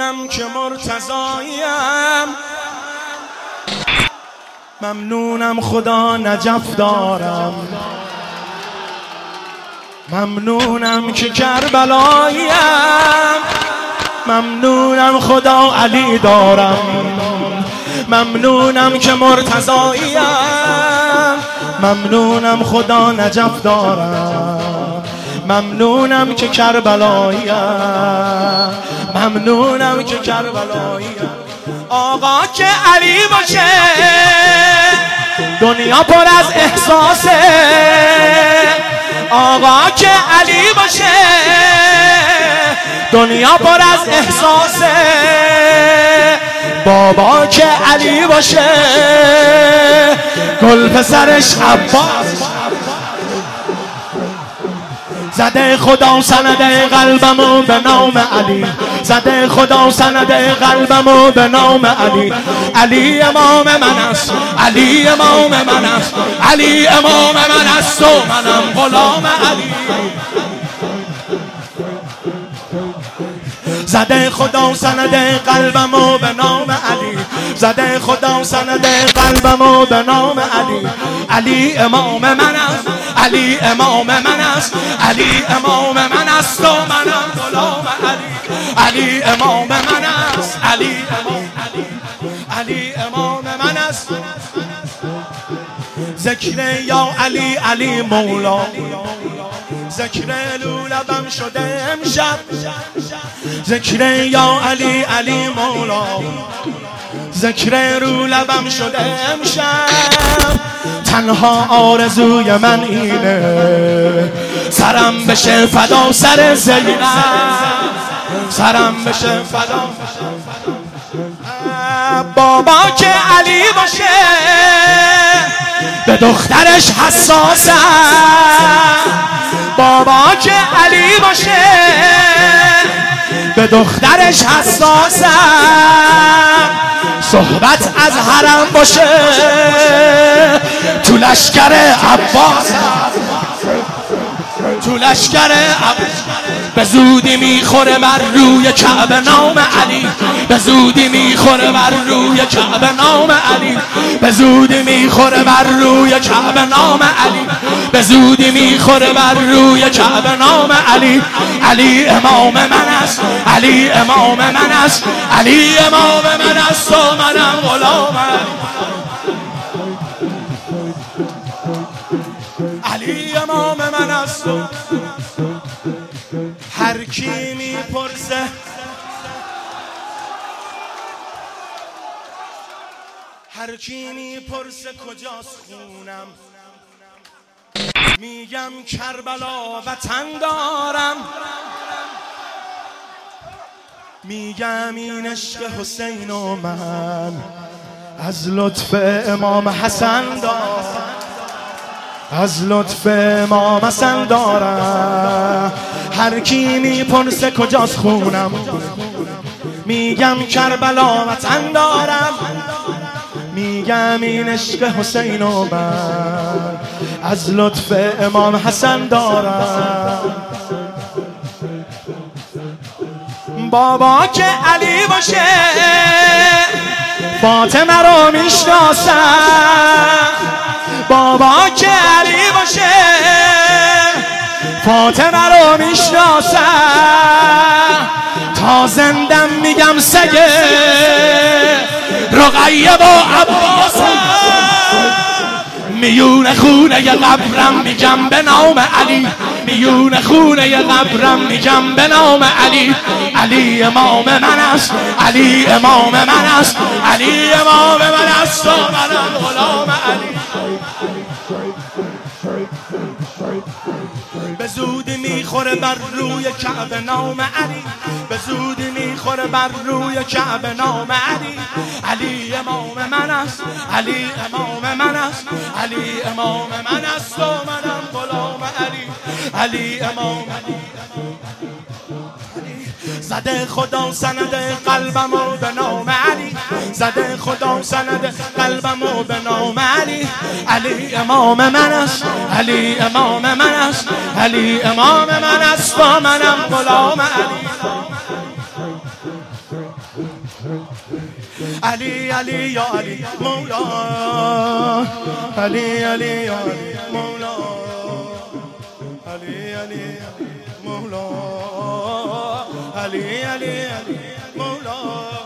ممنونم که مرتضاییم، ممنونم خدا نجف دارم، ممنونم که کربلاییم، ممنونم خدا علی دارم، ممنونم که مرتضاییم، ممنونم خدا نجف دارم، ممنونم که کربلاییم، ممنونم که کربلاییم. آقا که علی باشه دنیا پر از احساسه، آقا که علی باشه دنیا پر از احساسه، بابا که علی باشه گل پسرش عباس. زده خدا سند قلبمو به نام علی، زده خدا سند قلبمو به نام علی. علی امام من است، علی امام من است، علی امام من است و منم غلام علی. زده خدا سند قلبمو به نام علی، زده خدا سند قلبمو به نام علی. علی امام من است، علی امام من است، علی امام من است و منم غلام علی. علی امام من است، علی امام، علی امام من است. ذکر یا علی علی مولا، ذکر لولبم شده امشب، ذکر یا علی علی مولا، ذکر رو لبم شده امشب. تنها آرزوی من اینه سرم بشه فدا سر زینب، سرم بشه فدا. بابا که علی باشه به دخترش حساسه، بابا که علی باشه به دخترش حساسه، صحبت از حرم باشه تو لشکر عباس، تو لشکر عباس. به زودی میخوره بر روی کعبه نام علی، به زودی میخوره بر روی کعبه نام علی، به زودی میخوره بر روی کعبه نام علی، به زودی میخوره بر روی کعبه نام علی. علی امام من است، علی امام من است، علی امام من است و منم غلام علی. علی امام من است. هر کی میپرسه هر کی میپرسه کجاست خونم، میگم کربلا وطن دارم، میگم این عشق حسین و من از لطف امام حسن دارم، از لطف امام حسن دارم. هر کی میپرسه کجاست خونم، میگم کربلا وطن دارم، میگم این عشق حسین و من از لطف امام حسن دارم. بابا که علی باشه فاطمه رو میشناسم، بابا که علی باشه فاطمه رو میشناسم، تا زندم میگم سگه رقیه با عباسم، میون خونه ی قبرم میگم به نام علی، میون خونه ی قبرم میگم به نام علی. علی امام من است، علی امام من است، علی امام من است و منم غلام علی. به زودی میخوره بر روی کعبه نام علی، به زودی میخوره بر روی کعبه نام علی. علی امام من است، علی امام من است، علی امام من است و منم غلام علی. علی امام زده خدا سند قلبمو به نام علی، زده خدا سند قلبمو به نام علی. علی امام من است، علی امام من است، علی امام من است و منم غلام علی. علی علی یا علی مولا علی علی یا علی مولا علی علی مولا علی علی مولا